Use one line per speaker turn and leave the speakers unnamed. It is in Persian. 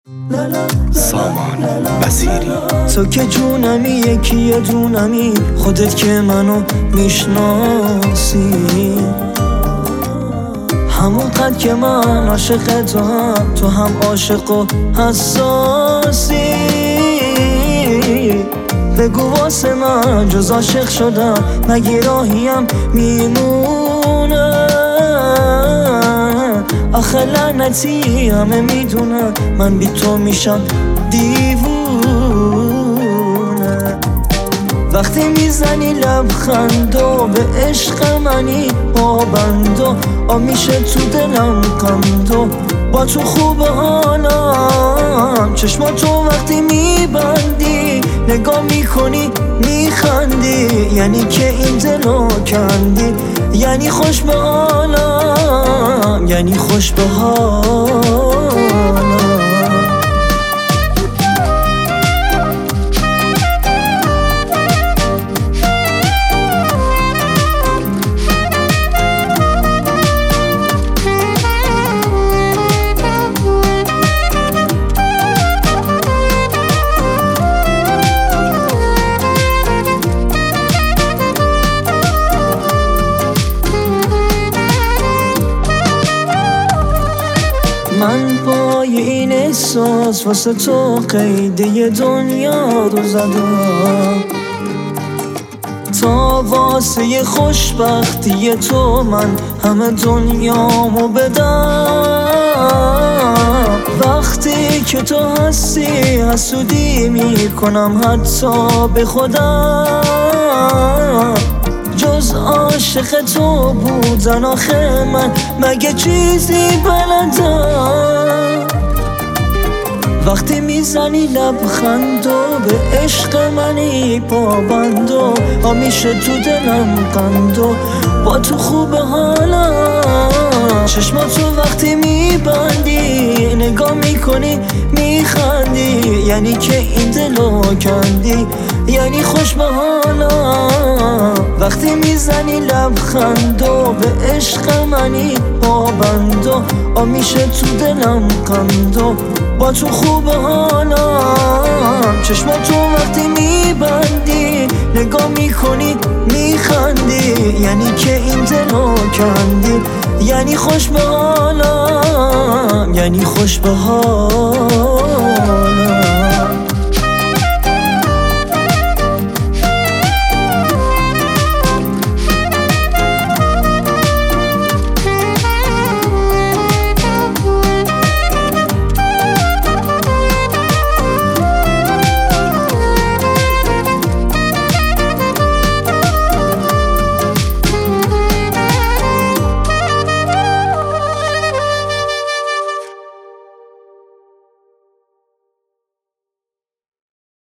سامان بصیری.
تو که جونمی یکی یه دونمی، خودت که منو میشناسی، همون قد که من عاشق تو هم عاشق و حساسی. بگو واسه من جز عاشق شدم مگه راهیم میمونه؟ آخه لعنتی همه میدونن من بی تو میشم دیوونه. وقتی میزنی لبخندو به عشق منی پابندو، میشه تو دلم قندو، با تو خوب حالم. چشماتو وقتی میبندی نگاه میکنی میخندی، یعنی که این دلو کندی، یعنی خوش به حالم، یعنی خوش به حالم. من پای این احساس واسه تو قیده دنیا رو زدم، تا واسه خوشبختی تو من همه دنیامو بدم. وقتی که تو هستی حسودی میکنم حتی به خودم، جز عاشق تو بودن آخه من مگه چیزی بلدم؟ وقتی میزنی لبخندو به عشق منی پابندو، میشه تو دلم قندو، با تو خوب حالم. چشماتو وقتی میبندی نگاه میکنی میخندی، یعنی که این دلو کندی، یعنی خوش به حالم. وقتی میزنی لبخندو به عشق منی پابندو، میشه تو دلم قندو، با تو خوب حالم. چشماتو وقتی میبندی نگاه میکنی میخندی، یعنی که این دلو کندی، یعنی خوش به حالم، یعنی خوش به حالم.